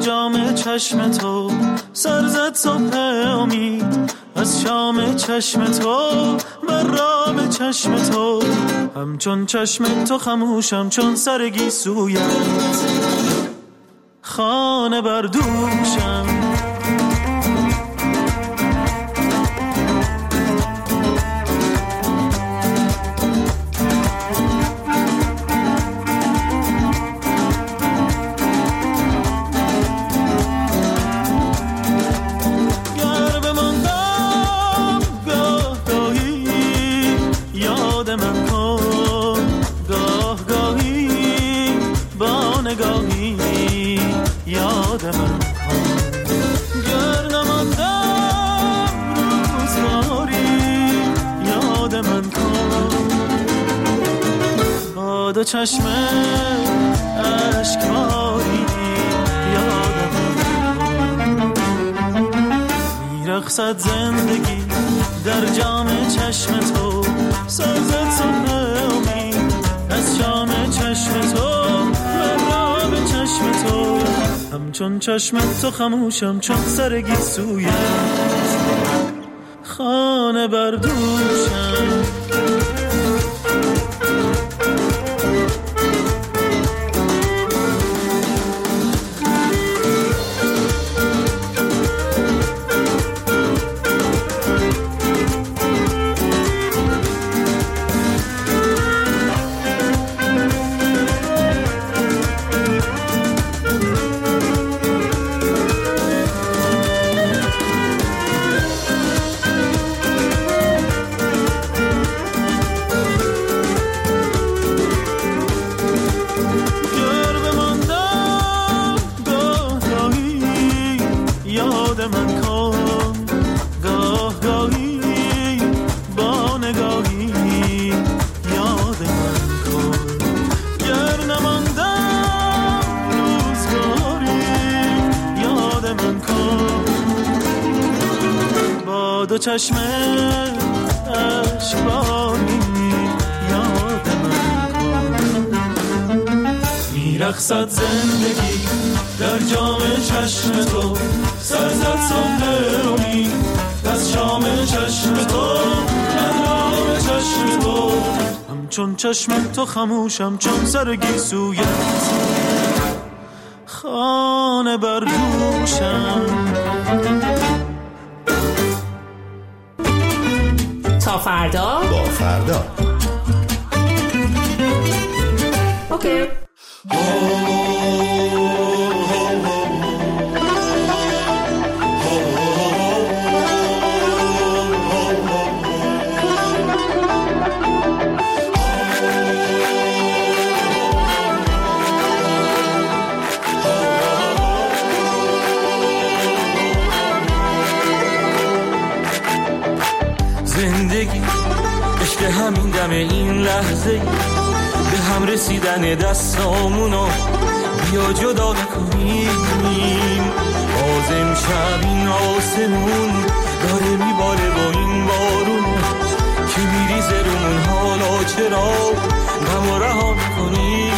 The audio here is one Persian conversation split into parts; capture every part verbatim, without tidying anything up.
جام چشم تو سر زد صبح امید، از شام چشم تو بر رام چشم تو، همچون چشم تو خموشم چون سر گیسویت، خانه بر دوشم. دو چشم اشکباری یادم میرقصد زندگی در جام چشم تو، سازد صبح امید از شام چشم تو و رام چشم تو، همچون چشم تو خموشم چون سر گیسویت، خانه بر دوشم. دو چشم اشکباری یادم کن، میرقصد زندگی در جام چشم تو، سرزد صبح امید از شام چشم تو، رام چشم تو، همچون چشم تو خموشم چون سر گیسویت، خانه بر دوشم. تا فردا با فردا اوکی. زندگی عشق همین دم این لحظه، به هم رسیدن دستامونو بیا جدا نکنیم، باز امشب این آسمون داره میباره با این بارون که میریزه رومون، حالا چرا غم رها میکنیم؟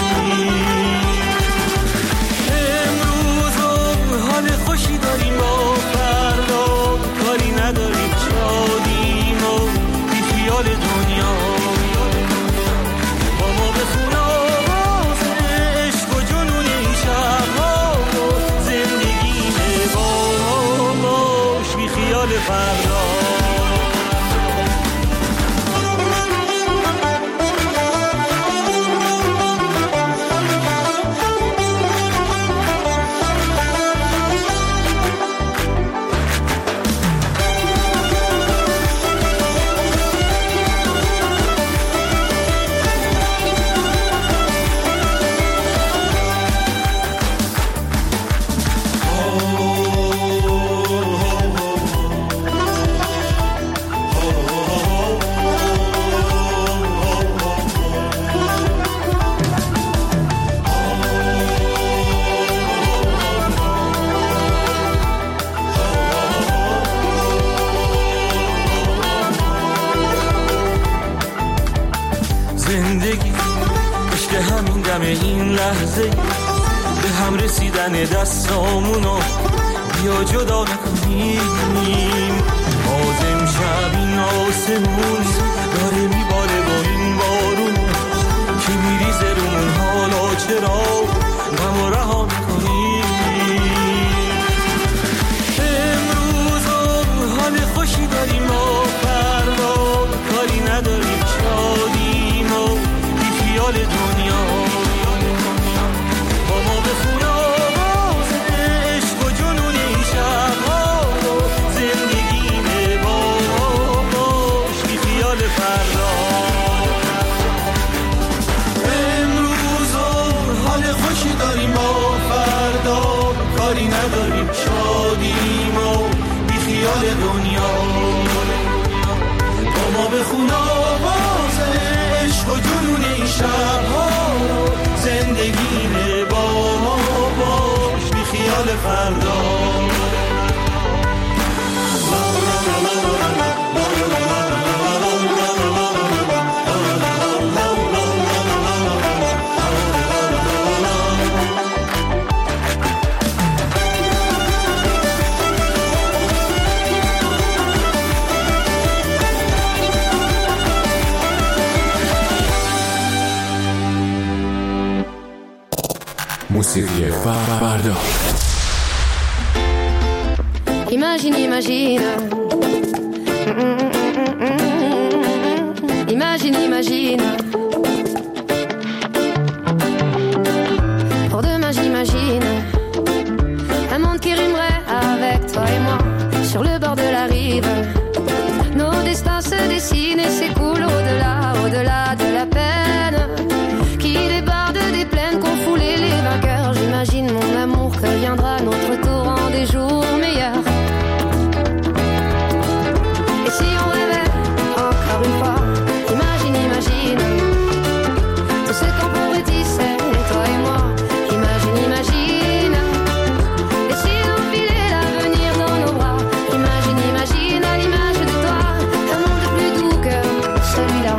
امروز حال خوشی داریم، با فردا کاری نداریم، شادیم و بی خیال دنیا، با ما بخون آواز عشق و جنون این شبها، زندگی با باش بی خیال فردا. زندگی عشق همین دم این لحظه، به هم رسیدن دستامونو بیا جدا نکنیم. باز امشب این آسمون داره میباره با این بارون که میریزه رومون، حالا چرا غم رها میکنیم؟ امروز حال خوشی داریم و فردا کاری نداریم، شادیم و بی خیال دنیا. با ما بخون آواز عشق و جنون این شبها، زندگیمه با باش بی خیال فردا. امروز حال خوشی داریم با فردا کاری نداریم، شادیم و بی خیال دنیا. با ما بخون آواز عشق و جنون این شبها، زندگیمه با ما باش بی خیال فردا. موسیقی فردا. Imagine, imagine. Imagine, imagine. Pour demain, j'imagine un monde qui rimerait avec toi et moi sur le bord de la rive. Nos destins se dessinent et s'écoulent au-delà, au-delà de la peine qui déborde des plaines qu'ont foulé les vainqueurs. J'imagine mon amour que viendra notre tour en des jours meilleurs. Et si on rêvait encore une fois, imagine, imagine tout ce qu'on pourrait tisser, toi et moi. Imagine, imagine. Et si on filait l'avenir dans nos bras, imagine, imagine à l'image de toi un monde plus doux que celui-là.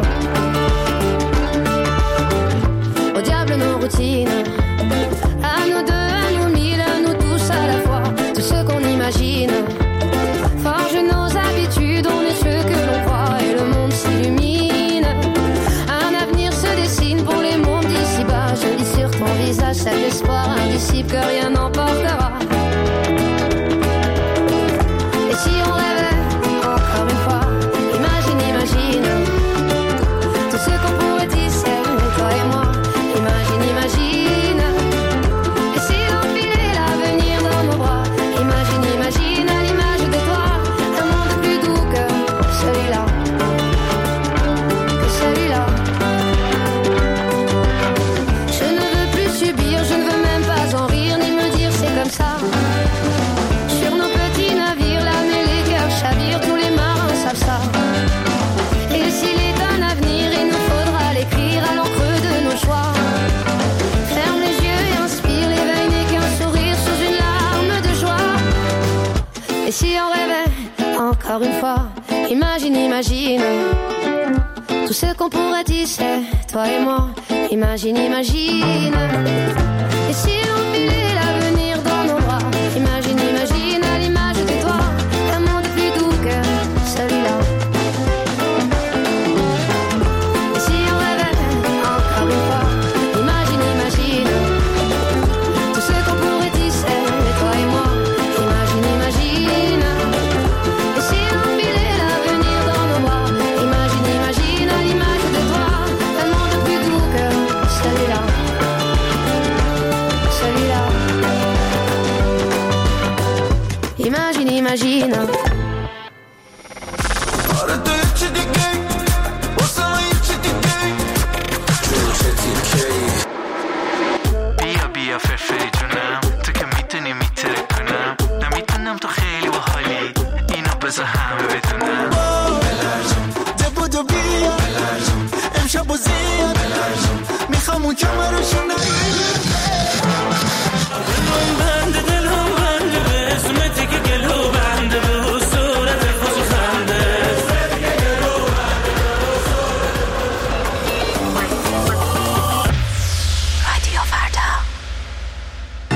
Au diable nos routines, à nous deux, à nous mille, à nous tous à la fois. Tout ce qu'on imagine forge nos habitudes, on est ce que l'on croit et le monde s'illumine. Un avenir se dessine pour les mondes d'ici-bas. Je lis sur ton visage cet espoir indicible que rien n'emportera. Et si on rêvait encore une fois, imagine, imagine tout ce qu'on pourrait tisser, toi et moi. Imagine, imagine. Et si on filait l'avenir dans nos bras, imagine, imagine à l'image de toi un monde plus doux que celui-là, que celui-là. Je ne veux plus subir, je ne veux même pas en rire ni me dire c'est comme ça. Sur nos petits navires, l'âme et les cœurs chavirent, tous les marins savent ça. Et s'il est un avenir, il nous faudra l'écrire à l'encre de nos choix. Ferme les yeux et inspire, l'éveil n'est qu'un sourire sous une larme de joie. Et si on rêvait encore une fois, imagine, imagine tout ce qu'on pourrait tisser, toi et moi. Imagine, imagine. Et si on filait l'avenir dans nos bras, imagine, imagine à l'image de toi un monde plus doux que celui-là. Et si on rêvait encore une fois, imagine, imagine tout ce qu'on pourrait tisser, toi et moi. Imagine, imagine. Et si on filait l'avenir dans nos bras, imagine, imagine à l'image de toi un monde plus doux que celui-là, celui-là. Imagine, imagine. بیا بیا فرفری جونم، تو که میتونی میتره کنم، نمیتونم تو خیلی باحالی، اینو بذار همه بدونم. بلرزون دبودو بیا بلرزون، امشب و زیاد بلرزون، میخوام اون کمرشون نگیرم. دلم بنده دلم بنده به اسمتی که گلو بنده به صورت خوش خنده. رادیو فردا.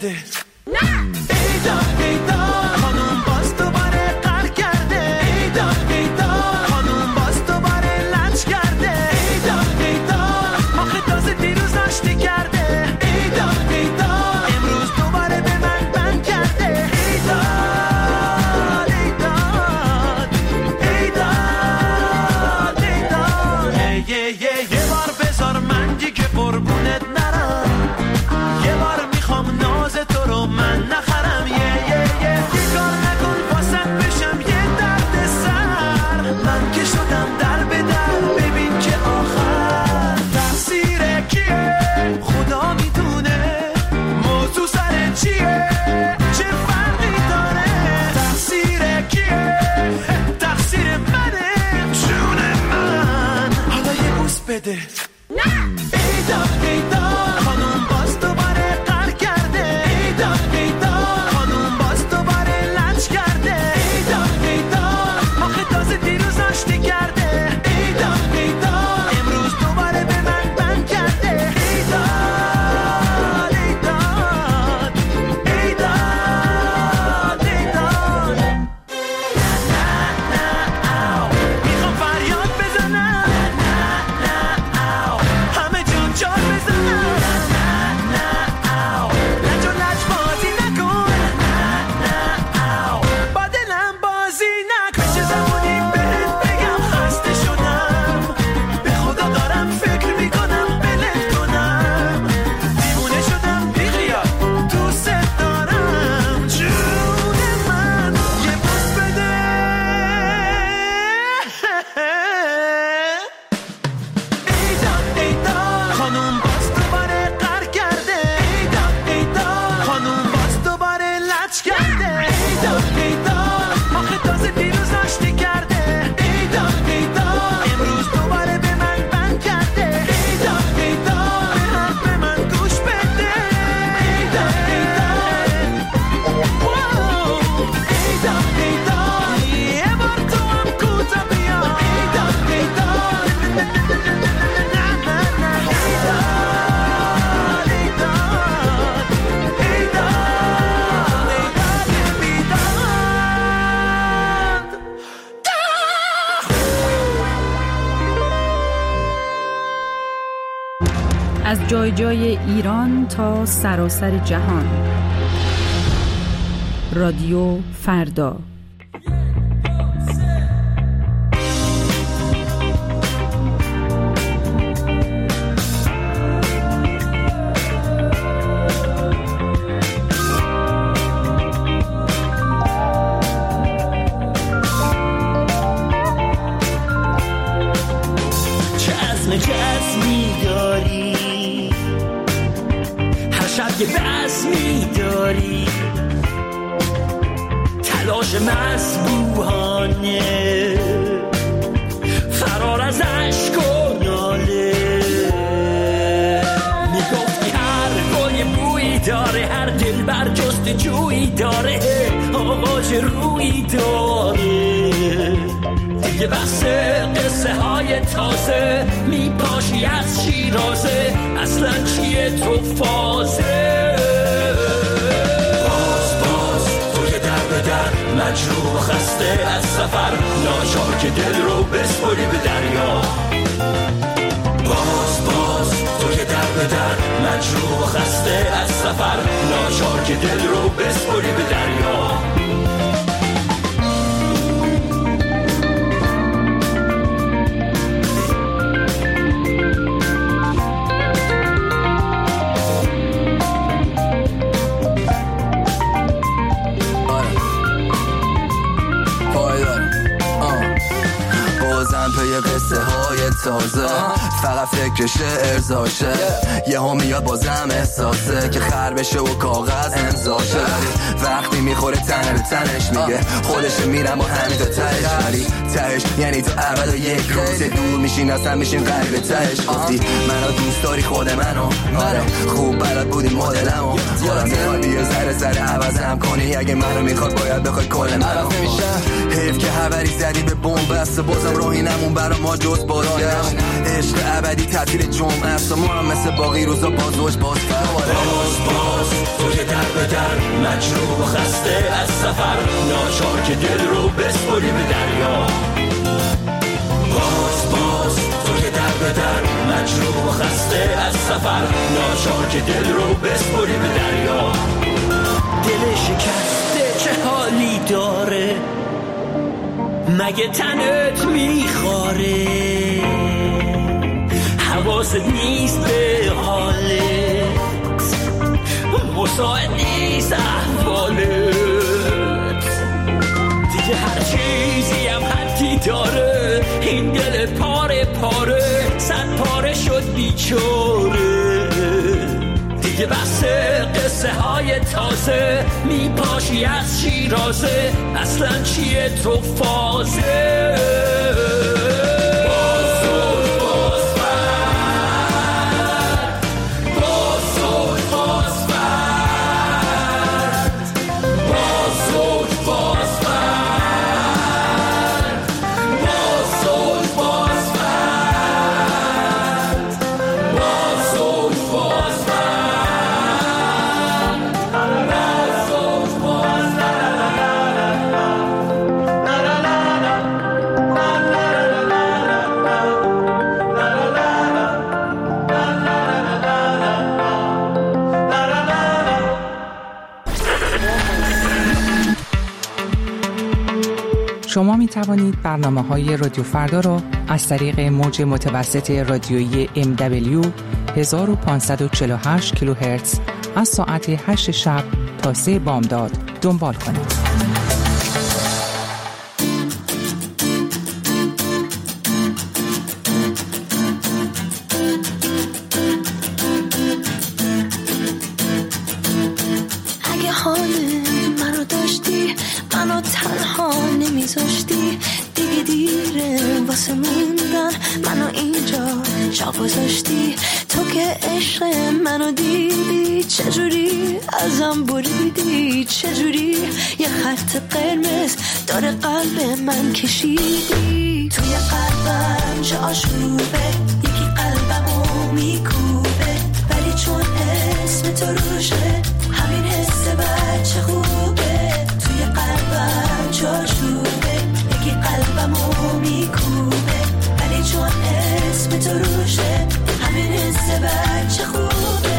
بده. ایدا ایدا خانوم باز دوباره قهر کرده. ایدا ایدا خانوم باز دوباره لنج کرده. ایدا ایدا آخه تازه دیروز آشتی کرده. ایدا ایدا امروز دوباره به من بند کرده. ایدا ایدا ایدا ایدا یه یه یه بار بذار من دیگه قربونت نرم. یه بار میخوام ناز تو رو من نخرم. یه یه یه یه کار نکن واسط بشم یه درد سر. من که شدم در به در ببین که آخر تقصیر کیه خدا میدونه. موضوع سر چیه چه فرقی داره. تقصیر کیه تقصیر منه جون من. حالا یه بوس بده. ایدا ایدا خانوم باز دوباره قهر کرده. ایدا ایدا خانوم باز دوباره لنج کرده. ایدا ایدا آخه تازه دیروز آشتی کرده. ایدا ایدا امروز دوباره به من بند کرده. ایدا ایدا ایدا ایدا نه نه او میخوام فریاد بزنم. همه جون جار بزنم. نه او لج و لج بازی نکن. نه او با دلم بازی نکن. چه زمانی بهت بگم خسته شدم. به خدا دارم فکر میکنم بلت کنم. دیوونه شدم بیخیال دوست دارم جون من. یه بوس بده. ایدا ایدا خانوم باز دوباره قهر کرده. ایدا ایدا خانوم باز دوباره لج کرده. ایدا ایدا آخه تازه دیروز آشتی کرده. ایدا ایدا امروز دوباره به من بند کرده. ایدا ایدا به حرف من گوش بده. ایدا ایدا واو. ایدا ایدا یه بار تو هم کوتا بیا. ایدا ایدا نه نه نه ایدا ایدا ایدا از جای جای ایران تا سراسر جهان. رادیو فردا. چه عزم چه عزمی داری. هر شب یه بزمی داری. تلاش مسبوحانه فرار از عشق و ناله. میگفتی هر گل یه بویی داره. هر دل بر جست جویی داره. آغاز رویی داره. دیگه بس قصه های تازه. میپاشی از شیرازه. اصلا چیه تو فازه. باز باز تو که در به در مجروح و خسته از سفر. ناچار که دل رو بسپری به دریا. باز باز تو که در به در مجروح و خسته از سفر. ناچار که دل رو بسپری به دریا. پی قصه های تازه. فقط فکر شعر زاشه. یه ها میاد بازم احساسه که خر بشه و کاغذ امضاشه. وقتی میخوره تن به تنش میگه خودش میرم با همین تا تهش. ولی ته تهش، یعنی تو ابد و یک روز دور میشین اصلا میشین قلب تهش. گفتی منو دوست داری خود منو، آره خوب بلد بودی مدلمو، یادم میخوای بیا ذره ذره عوضم کنی، اگه منو میخواد باید بخوای کل منو. حیف که خبری زدی به بمب بسته، بازم راهی نمون برا ما جز بارانم. عشق ابدی تعطیل جمعه است و ما هم مثل باقی روزا بازوش باز فر باز باز تو که در به در مجروح و خسته از سفر، ناچار که دل رو بسپری به دریا. باز باز تو که در به در مجروح و خسته از سفر، ناچار که دل رو بسپری به دریا. دل شکسته چه حالی داره، مگه تنت میخواره؟ حواست نیست به حالت، مساعد نیست احوالت. دیگه هر چیزی هم حدی داره، این دل پاره پاره صد پاره شد بیچاره. دیگه بس قصه های تازه، میپاشی از شیرازه، اصلا چیه تو فازه؟ شما می توانید برنامه‌های رادیو فردا را از طریق موج متوسط رادیویی ام دبلیو هزار و پانصد و چهل و هشت کیلوهرتز از ساعت هشت شب تا سه بامداد دنبال کنید. اگه حال منو داشتی، منو تنها نمیذاشتی، دیگه دیره واسه موندن، منو اینجا جا گذاشتی. تو که عشق منو دیدی، چجوری ازم بریدی، چجوری یه خط قرمز داره قلب من کشیدی. توی قلبم جاشوبه، یکی قلبمو میکوبه، ولی چون اسم تو روشه همین حس بچه خوبه. توی قلبم جاشوبه، یکی قلبمو میکوبه، ولی چون اسم تو روشه همین حس بچه خوبه.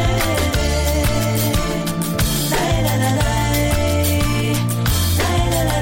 لای لای لای لای لای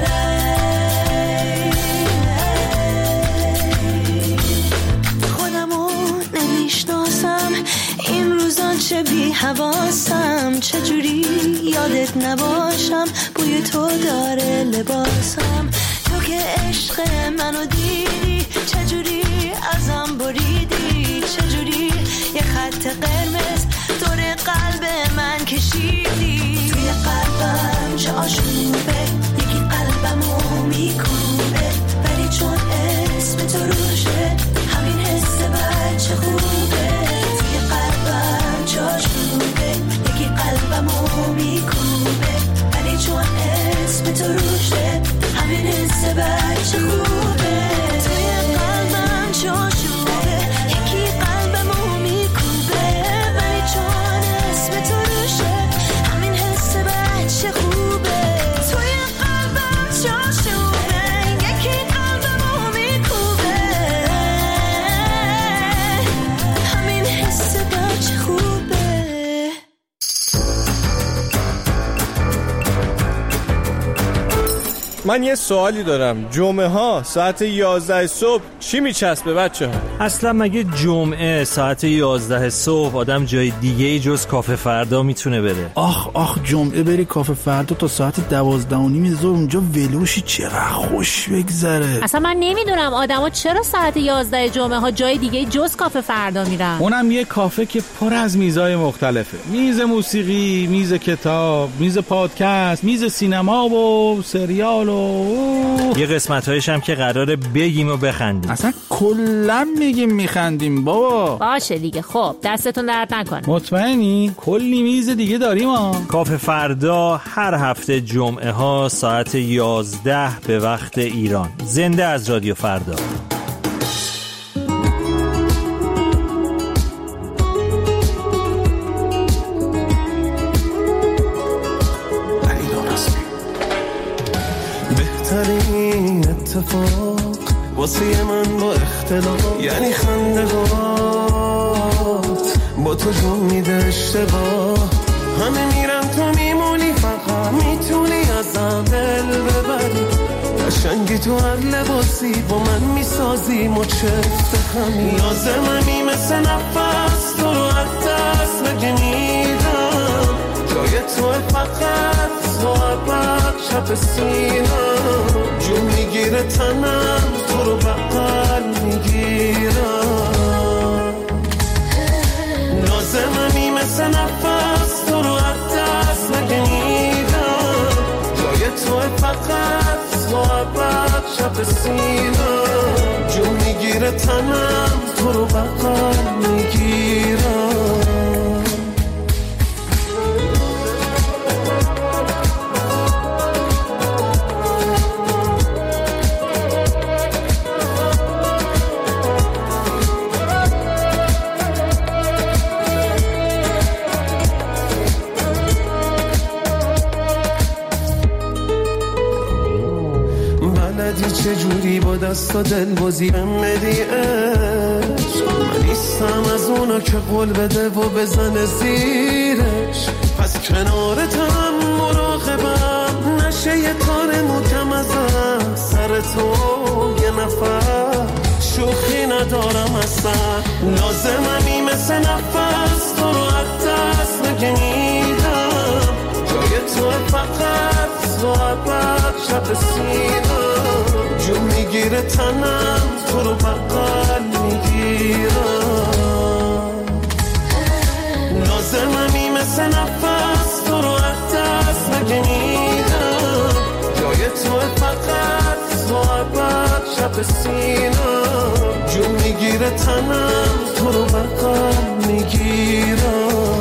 لای. خودمو نمیشناسم این روزان، چه بی حواسم، چجوری یادت نباشم، بوی تو داره لباسم. تو که عشق منو دیدی، چجوری ازم بریدی، چجوری یه خط قرمز دور قلب من کشیدی. توی قلبم جاشوبه، یکی قلبمو میکوبه، ولی چون اسم تو روشه همین حس بچه خوبه. توی قلبم جاشوبه، یکی قلبمو میکوبه، ولی چون اسم تو روشه همین حس بچه خوبه. توی قلبم جاشوبه، یکی قلبمو میکوبه، ولی چون اسم تو روشه همین حس بچه خوبه. توی قلبم جاشوبه، یکی قلبمو میکوبه، همین حس بچه خوبه. من یه سوالی دارم، جمعه ها ساعت یازده صبح چی میچسبه بچه ها؟ اصلا مگه جمعه ساعت یازده صبح آدم جای دیگه ای جز کافه فردا میتونه بره؟ آخ آخ جمعه بری کافه فردا تا ساعت دوازده و نیم ظهر اونجا ولوشی، چقدر خوش بگذره. اصلا من نمیدونم آدما چرا ساعت یازده جمعه ها جای دیگه جز کافه فردا میرن. اونم یه کافه که پر از میزای مختلفه، میز موسیقی، میز کتاب، میز پادکست، میز سینما و سریال و یه قسمت هایش هم که قراره بگیم و بخندیم. اصلا کلا میگیم میخندیم بابا. باشه دیگه. خب دستتون درد نکنه. مطمئنی؟ کلی میز دیگه داریم ها. کافه فردا هر هفته جمعه ها ساعت یازده به وقت ایران، زنده از رادیو فردا. بهترین اتفاق واسه من با اختلاف یعنی خندهات با تو جون میده اشتباه. همه میرن تو میمونی، فقط میتونی ازم دل ببری. قشنگی تو هر لباسی با من میسازی مچفت همین. لازممی مثل نفس تو رو از دست نگیدم. جای تو فقط تو عبد شب سینم. جون میگیره تنم تو رو بغل میگیرم. لازممی مثل نفس تو رو از دست نگیدم. جای تو فقط تو عبد شب سینم. جون میگیره تنم تو رو بغل میگیرم. چجوری با دست و دل بازی بمدی عشق. من نیستم از اونا که قول بده و بزنه زیرش. پس کنارتم مراقبم نشه یه کار محکم ازم. سر تو یه نفر شوخی ندارم اصلا. لازممی مثل نفس تو رو از دست نگیدم. جای تو فقط تو عبد شب سینم. جون میگیره تنم تو رو بغل میگیرم. لازممی مثل نفس تو رو از دست نگیدم. جای تو فقط تو عبد شب سینم. جون میگیره تنم تو رو بغل میگیرم.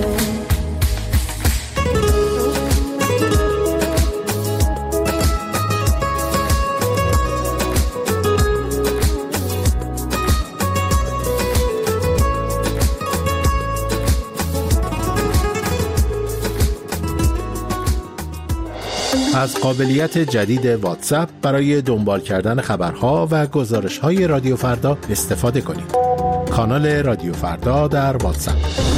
از قابلیت جدید واتساپ برای دنبال کردن خبرها و گزارش‌های رادیو فردا استفاده کنید. کانال رادیو فردا در واتساپ.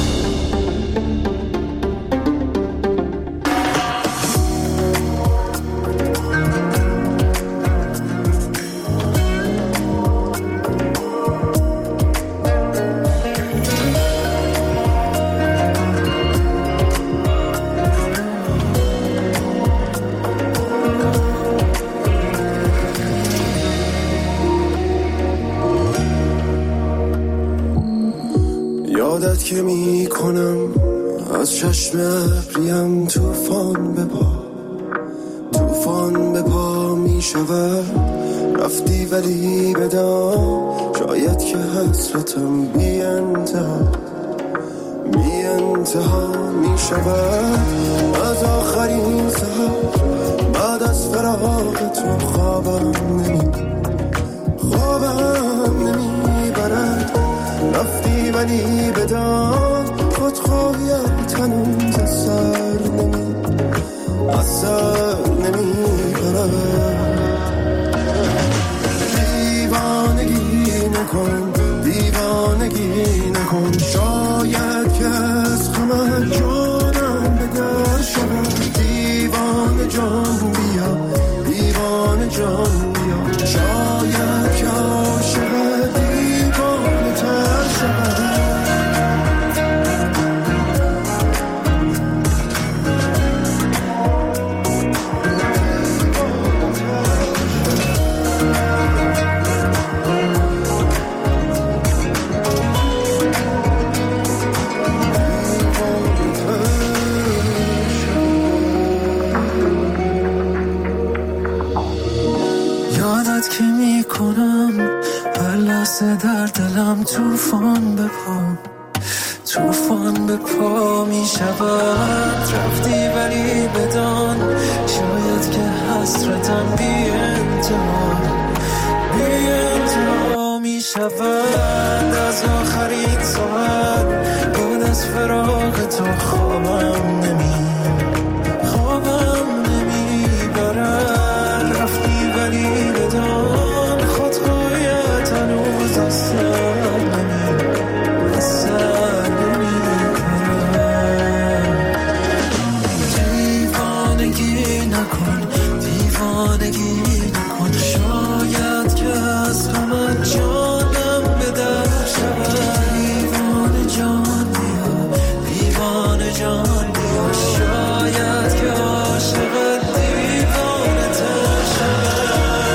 یادت که می کنم از چشم ابریم توفان به پا توفان به پا می شود. رفتی ولی بدان شاید که حسرتم بی انتها بی انتها می شود. از آخرین سحر بعد از فراق تو خوابم نمی خوابم نمی برد. رفتی ولی بدان خودخواهیت هنوز از سر نمی از سر نمی برد. دیوانگی نکن دیوانگی نکن. شاید که از غم جانم به در شود. دیوانه جان بیا دیوانه جان بیا. شاید که عاشق دیوانه تر شود. لحظه در دلم توفان بپا توفان به پا می شود. رفتی ولی بدان شاید که حسرتم بی انتها بی انتها می شود. از آخرین ساعت بعد از فراق تو خوابم نمی خوابم نمی برد. رفتی ولی بدان خود قایت هنوز از سر نمی از سر نمی کنم. دیوانگی نکن دیوانگی نکن شاید که از همه جانم به در شود. دیوانه جان بیا دیوانه جان بیا شاید که عاشق دیوانه تر شود.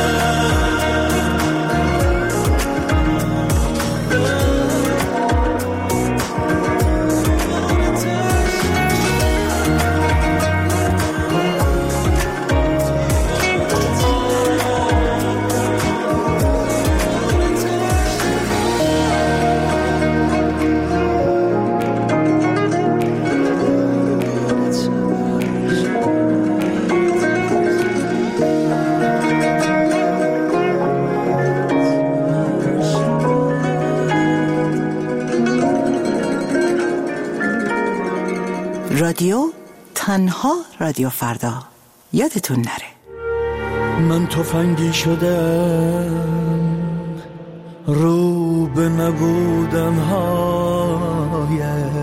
رادیو تنها رادیو فردا یادتون نره. من تفنگی شدم رو به نبودن هایت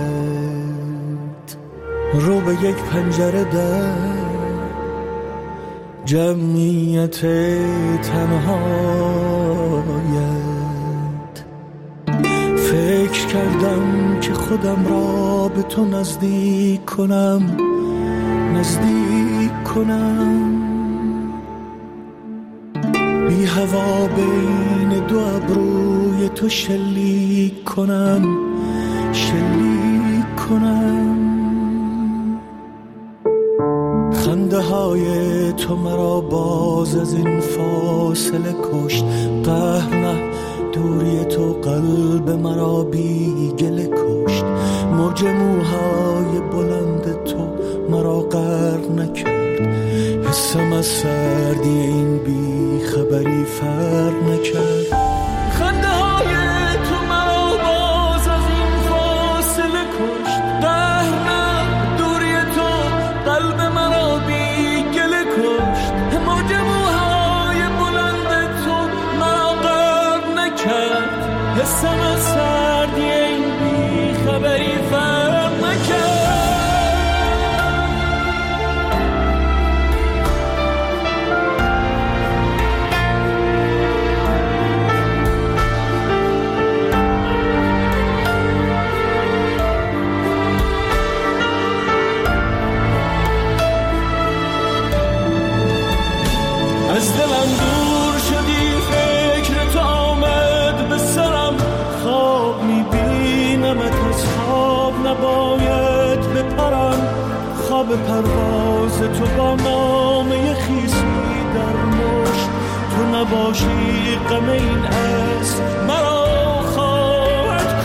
رو به یک پنجره در جمعیت تنهایت. فکر کردم که خودم را به تو نزدیک کنم نزدیک کنم بی هوا بین دو ابروی تو شلیک کنم شلیک کنم. خنده های تو مرا باز از این فاصله کشت. قهر نه دوری تو قلب مرا بی گله کشت. موج موهای بلند تو مرا غرق نکرد. حسم از سردی این بی خبری فرق نکرد. خنده های تو مرا باز از این فاصله کشت. قهر نه دوری تو قلب مرا بی گله کشت. موج موهای بلند تو مرا غرق نکرد. حسم از سردی این بی خبری فرق نکرد. از دلم دور شدی فکر تو آمد به سرم. خواب میبینمت از خواب نباید بپرم. خواب پرواز تو با نامه خیسی در مشت. تو نباشی غم این از مرا خواهد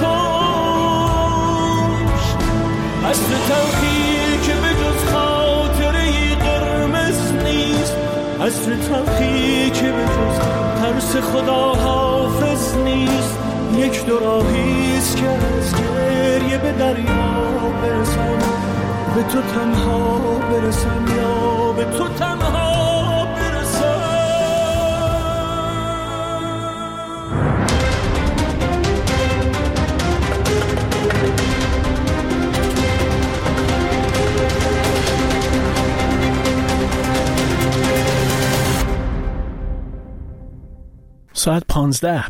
کشت. از تو تلخی که به جز خاطره قرمز نیست. از تو تلخی که به جز ترس خدا حافظ نیست. یک دو راهیست که از گریه به دریا برسم. به تو تنها برسم یا به تو تنها برسم. ساعت پانزده